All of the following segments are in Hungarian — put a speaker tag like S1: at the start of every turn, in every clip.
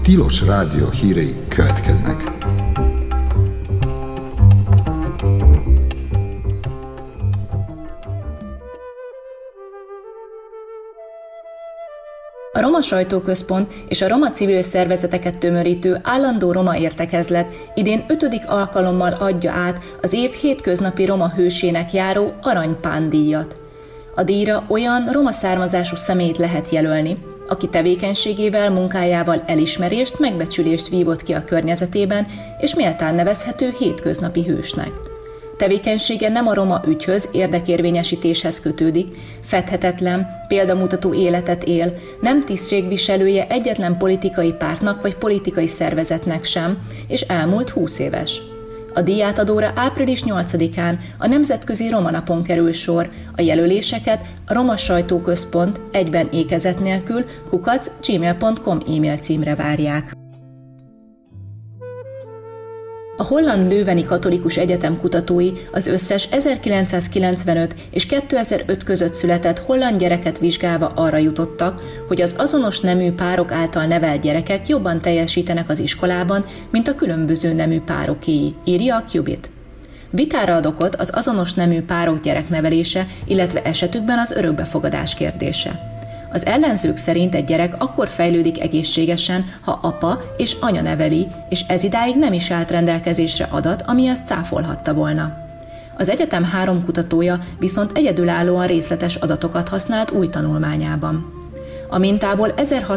S1: Tilos Rádió hírei következnek.
S2: A Roma Sajtóközpont és a roma civil szervezeteket tömörítő állandó roma értekezlet idén 5. alkalommal adja át az év hétköznapi roma hősének járó Arany Pán-díjat. A díjra olyan roma származású személyt lehet jelölni, aki tevékenységével, munkájával elismerést, megbecsülést vívott ki a környezetében, és méltán nevezhető hétköznapi hősnek. Tevékenysége nem a roma ügyhöz, érdekérvényesítéshez kötődik, fedhetetlen, példamutató életet él, nem tisztségviselője egyetlen politikai pártnak vagy politikai szervezetnek sem, és elmúlt 20 éves. A díjátadóra április 8-án a Nemzetközi Roma Napon kerül sor, a jelöléseket a Roma Sajtóközpont egyben ékezet nélkül @gmail.com e-mail címre várják. A holland Leuveni Katolikus Egyetem kutatói az összes 1995 és 2005 között született holland gyereket vizsgálva arra jutottak, hogy az azonos nemű párok által nevelt gyerekek jobban teljesítenek az iskolában, mint a különböző nemű párokéi, írja a Qubit. Vitára ad okot az azonos nemű párok gyereknevelése, illetve esetükben az örökbefogadás kérdése. Az ellenzők szerint egy gyerek akkor fejlődik egészségesen, ha apa és anya neveli, és ez idáig nem is állt rendelkezésre adat, ami ezt cáfolhatta volna. Az egyetem 3 kutatója viszont egyedülállóan részletes adatokat használt új tanulmányában. A mintából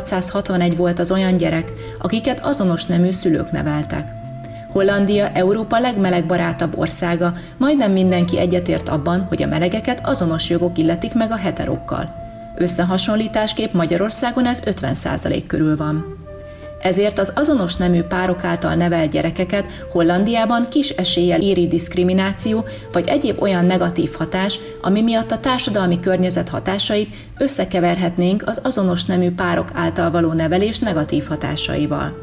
S2: 1661 volt az olyan gyerek, akiket azonos nemű szülők neveltek. Hollandia Európa legmelegbarátabb országa, majdnem mindenki egyetért abban, hogy a melegeket azonos jogok illetik meg a heterókkal. Összehasonlításképp Magyarországon ez 50% körül van. Ezért az azonos nemű párok által nevelt gyerekeket Hollandiában kis eséllyel éri diszkrimináció vagy egyéb olyan negatív hatás, ami miatt a társadalmi környezet hatásait összekeverhetnénk az azonos nemű párok által való nevelés negatív hatásaival.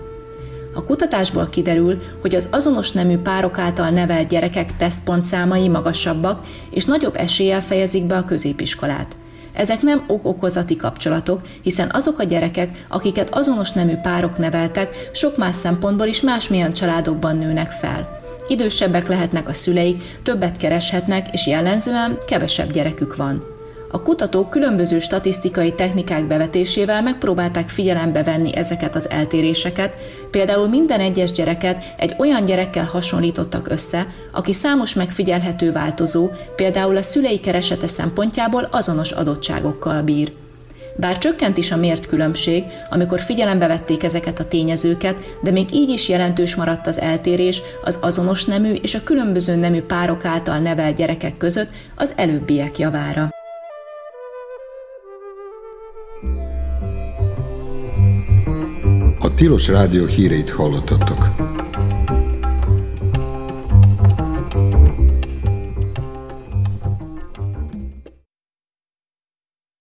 S2: A kutatásból kiderül, hogy az azonos nemű párok által nevelt gyerekek tesztpontszámai magasabbak és nagyobb eséllyel fejezik be a középiskolát. Ezek nem ok-okozati kapcsolatok, hiszen azok a gyerekek, akiket azonos nemű párok neveltek, sok más szempontból is másmilyen családokban nőnek fel. Idősebbek lehetnek a szüleik, többet kereshetnek, és jellemzően kevesebb gyerekük van. A kutatók különböző statisztikai technikák bevetésével megpróbálták figyelembe venni ezeket az eltéréseket, például minden egyes gyereket egy olyan gyerekkel hasonlítottak össze, aki számos megfigyelhető változó, például a szülei keresete szempontjából azonos adottságokkal bír. Bár csökkent is a mért különbség, amikor figyelembe vették ezeket a tényezőket, de még így is jelentős maradt az eltérés az azonos nemű és a különböző nemű párok által nevelt gyerekek között az előbbiek javára.
S1: A Tilos Rádió híreit hallottatok.